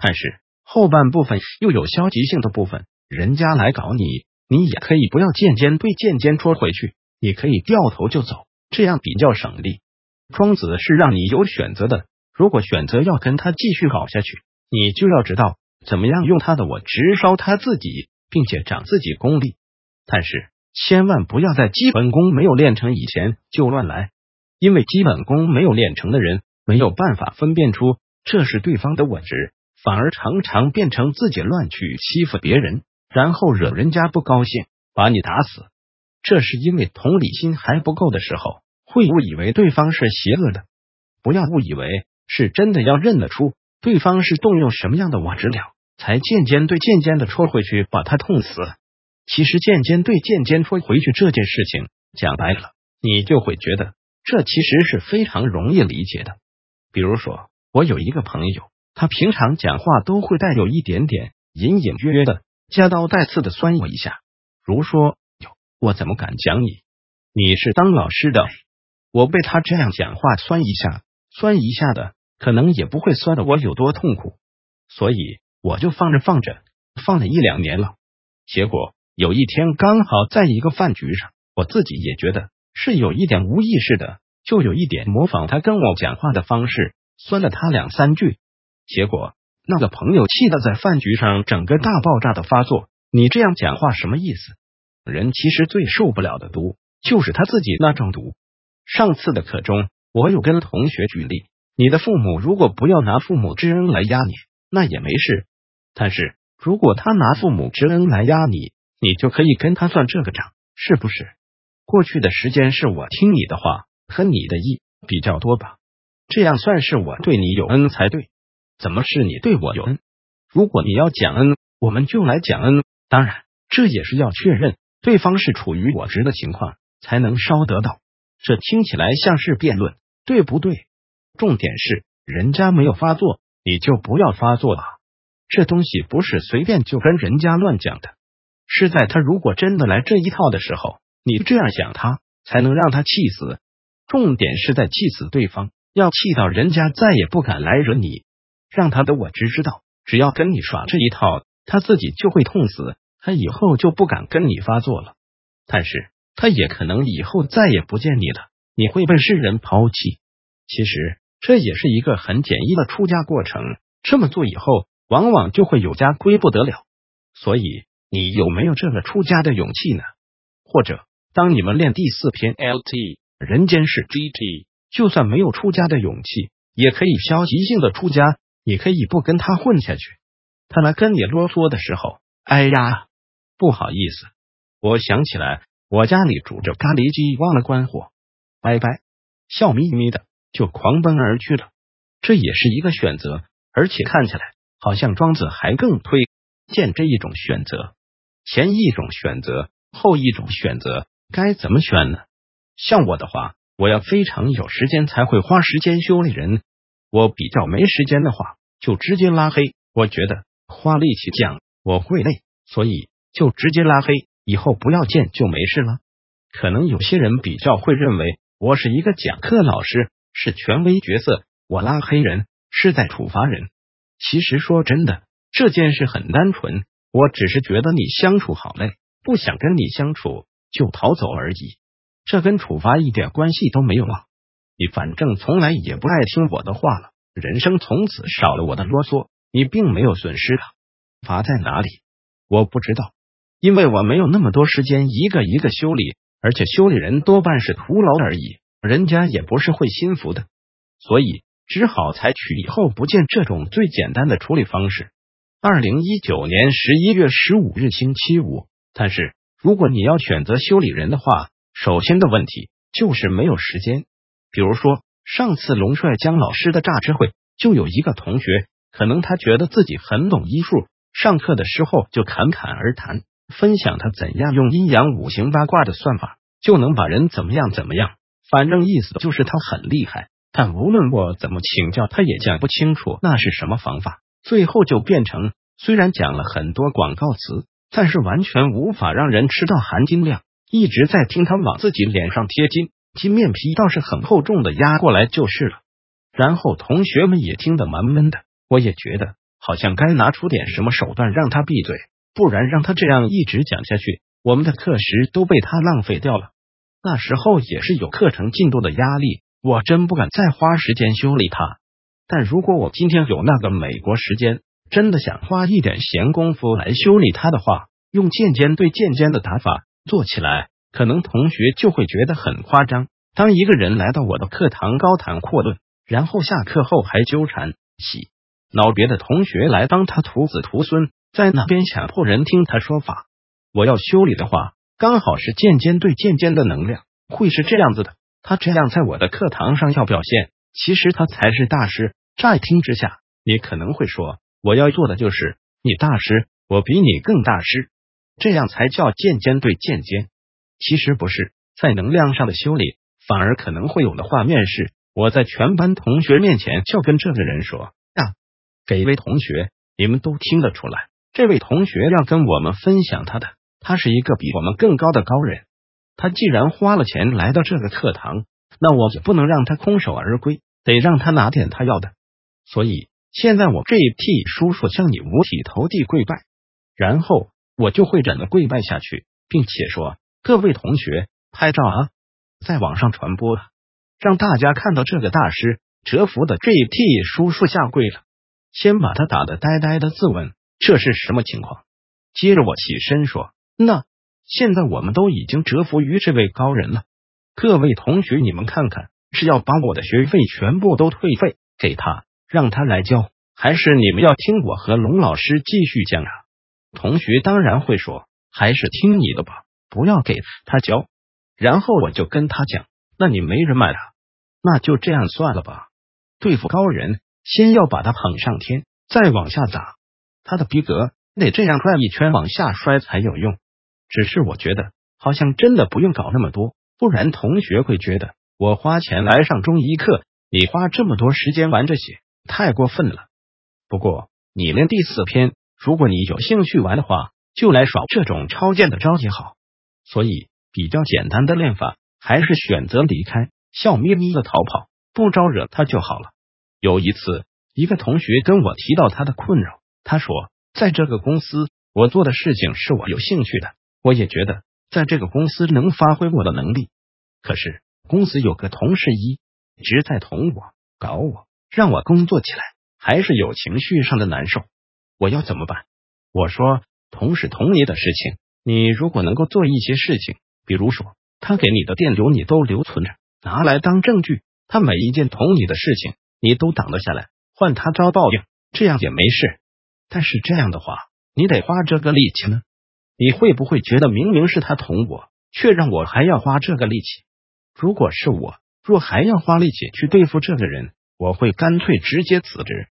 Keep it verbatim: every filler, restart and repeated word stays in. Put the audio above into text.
但是后半部分又有消极性的部分，人家来搞你，你也可以不要渐渐对渐渐戳回去，你可以掉头就走，这样比较省力。庄子是让你有选择的，如果选择要跟他继续搞下去，你就要知道怎么样用他的我直烧他自己，并且长自己功力。但是千万不要在基本功没有练成以前就乱来，因为基本功没有练成的人没有办法分辨出这是对方的我执，反而常常变成自己乱去欺负别人，然后惹人家不高兴，把你打死。这是因为同理心还不够的时候，会误以为对方是邪恶的。不要误以为，是真的要认得出对方是动用什么样的我执了，才渐渐对渐渐的戳回去，把他痛死。其实渐渐对渐渐戳回去这件事情，讲白了，你就会觉得这其实是非常容易理解的。比如说，我有一个朋友，他平常讲话都会带有一点点隐隐约约的夹刀带刺的酸我一下，如说哟，我怎么敢讲你？你是当老师的，我被他这样讲话酸一下酸一下的，可能也不会酸的我有多痛苦，所以我就放着放着，放了一两年了。结果有一天刚好在一个饭局上，我自己也觉得是有一点无意识的，就有一点模仿他跟我讲话的方式，酸了他两三句。结果那个朋友气得在饭局上整个大爆炸的发作，你这样讲话什么意思？人其实最受不了的毒就是他自己那种毒。上次的课中，我有跟同学举例，你的父母如果不要拿父母之恩来压你，那也没事，但是如果他拿父母之恩来压你，你就可以跟他算这个账，是不是？过去的时间是我听你的话和你的意比较多吧，这样算是我对你有恩才对。怎么是你对我有恩？如果你要讲恩，我们就来讲恩，当然这也是要确认对方是处于我执的情况才能烧得到。这听起来像是辩论，对不对？重点是人家没有发作，你就不要发作了。这东西不是随便就跟人家乱讲的，是在他如果真的来这一套的时候，你这样想他，才能让他气死。重点是在气死对方，要气到人家再也不敢来惹你，让他的我只知道，只要跟你耍这一套，他自己就会痛死，他以后就不敢跟你发作了。但是他也可能以后再也不见你了，你会被世人抛弃。其实这也是一个很简易的出家过程，这么做以后往往就会有家归不得了。所以你有没有这个出家的勇气呢？或者当你们练第四篇 L T 人间是 G T， 就算没有出家的勇气，也可以消极性的出家，你可以不跟他混下去。他来跟你啰嗦的时候，哎呀，不好意思，我想起来我家里煮着咖喱鸡忘了关火，拜拜，笑眯眯的就狂奔而去了。这也是一个选择，而且看起来好像庄子还更推荐这一种选择。前一种选择，后一种选择，该怎么选呢？像我的话，我要非常有时间才会花时间修理人，我比较没时间的话，就直接拉黑。我觉得花力气讲我会累，所以就直接拉黑，以后不要见就没事了。可能有些人比较会认为我是一个讲课老师，是权威角色，我拉黑人是在处罚人。其实说真的，这件事很单纯，我只是觉得你相处好累，不想跟你相处就逃走而已，这跟处罚一点关系都没有啊。你反正从来也不爱听我的话了，人生从此少了我的啰嗦，你并没有损失啊。罚在哪里？我不知道，因为我没有那么多时间一个一个修理，而且修理人多半是徒劳而已，人家也不是会心服的，所以只好采取以后不见这种最简单的处理方式。二零一九年十一月十五日星期五。但是如果你要选择修理人的话，首先的问题就是没有时间。比如说上次龙帅江老师的榨汁会，就有一个同学，可能他觉得自己很懂医术，上课的时候就侃侃而谈，分享他怎样用阴阳五行八卦的算法就能把人怎么样怎么样，反正意思就是他很厉害，但无论我怎么请教，他也讲不清楚那是什么方法，最后就变成虽然讲了很多广告词，但是完全无法让人吃到含金量，一直在听他往自己脸上贴金，金面皮倒是很厚重的压过来就是了。然后同学们也听得蛮闷的，我也觉得好像该拿出点什么手段让他闭嘴，不然让他这样一直讲下去，我们的课时都被他浪费掉了。那时候也是有课程进度的压力，我真不敢再花时间修理他。但如果我今天有那个美国时间，真的想花一点闲工夫来修理他的话，用渐渐对渐渐的打法做起来，可能同学就会觉得很夸张。当一个人来到我的课堂高谈阔论，然后下课后还纠缠洗脑别的同学来当他徒子徒孙，在那边强迫人听他说法，我要修理的话，刚好是渐渐对渐渐的能量，会是这样子的。他这样在我的课堂上要表现，其实他才是大师。乍听之下，你可能会说，我要做的就是你大师，我比你更大师，这样才叫渐渐对渐渐。其实不是，在能量上的修理，反而可能会有的画面是，我在全班同学面前就跟这个人说啊，给位同学，你们都听得出来，这位同学要跟我们分享他的，他是一个比我们更高的高人。他既然花了钱来到这个课堂，那我也不能让他空手而归，得让他拿点他要的。所以现在我这一替叔叔向你五体投地跪拜，然后我就会忍着跪拜下去，并且说，各位同学，拍照啊，在网上传播，让大家看到这个大师折服的这一替叔叔下跪了。先把他打得呆呆的自问，这是什么情况？接着我起身说，那现在我们都已经折服于这位高人了，各位同学，你们看看，是要把我的学费全部都退费给他，让他来教，还是你们要听我和龙老师继续讲啊？同学当然会说，还是听你的吧，不要给他教。然后我就跟他讲，那你没人买啊，那就这样算了吧。对付高人，先要把他捧上天，再往下砸，他的逼格得这样转一圈往下摔才有用。只是我觉得好像真的不用搞那么多，不然同学会觉得我花钱来上中医课，你花这么多时间玩这些，太过分了。不过你练第四篇，如果你有兴趣玩的话，就来耍这种超贱的招也好。所以比较简单的练法，还是选择离开，笑眯眯的逃跑，不招惹他就好了。有一次，一个同学跟我提到他的困扰，他说，在这个公司，我做的事情是我有兴趣的，我也觉得在这个公司能发挥我的能力。可是公司有个同事一直在捅我、搞我，让我工作起来还是有情绪上的难受，我要怎么办？我说，同事捅你的事情，你如果能够做一些事情，比如说他给你的电邮你都留存着，拿来当证据，他每一件捅你的事情你都挡得下来，换他遭报应，这样也没事。但是这样的话，你得花这个力气呢。你会不会觉得明明是他捅我，却让我还要花这个力气？如果是我，若还要花力气去对付这个人，我会干脆直接辞职。